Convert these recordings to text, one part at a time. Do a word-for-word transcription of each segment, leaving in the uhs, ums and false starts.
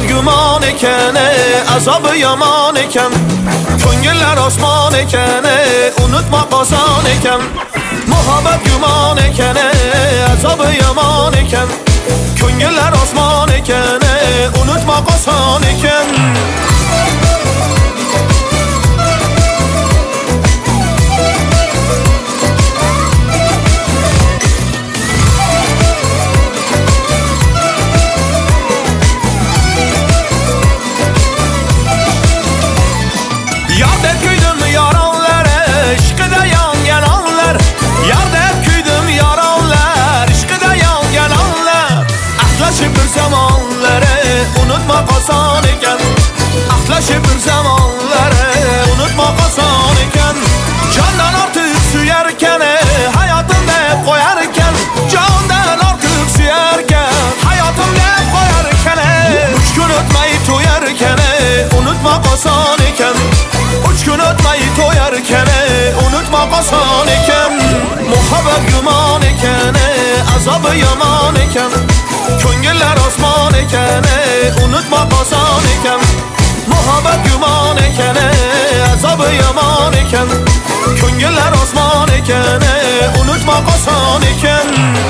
Muhabbet güman ekan, azabı yaman ekan. Ko'ngillar osmon ekan, unutmak oson ekan. Muhabbet güman ekan, azabı yaman ekan. Ko'ngillar osmon ekan, unutmak oson ekan. Yardep küydüm yaranlar, işkıda yangan anlar. Yardep küydüm yaranlar, işkıda yangan anlar. Ahlaşıp bir zamanları unutmak oson ekan. Ahlaşıp bir zamanları unutmak oson ekan. Candan artık suyarken, hayatımda hep koyarken. Candan artık suyarken, hayatımda hep koyarken. Üç gün ötmeyi toyarken, unutmak oson ekan. Üç gün ötmeyi toyarken, unutmak oson ekan. Muhabbet güman ekan, azabı yaman ekan. Ko'ngillar osmon ekan, unutmak oson ekan. Muhabbet güman ekan, azabı yaman ekan. Ko'ngillar osmon ekan, unutmak oson ekan.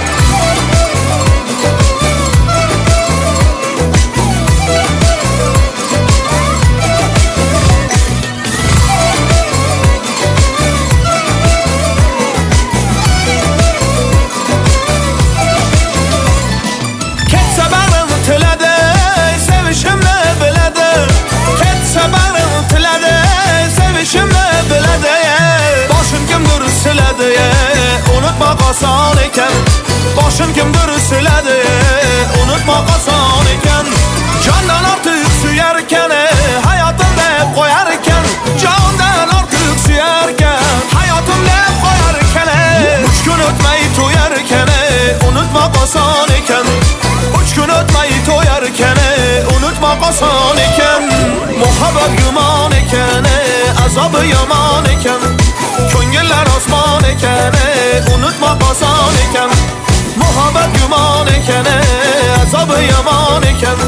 Unutmak oson ekan. Boshim kimdir siladi, unutmak oson ekan. Jondan ortiq suyarkan, hayotimda hep qo'yarkan. Jondan ortiq suyarkan, hayotimda hep qo'yarkan. Uch kun o'tmay to'yarkan, unutmak oson ekan. Uch kun o'tmay to'yarkan, unutmak oson ekan. Muhabbet güman ekan, azobı yaman ekan. Ko'ngillar osmon ekan, unutmak oson ekan. Muhabbet güman ekan, azobı yaman ekan.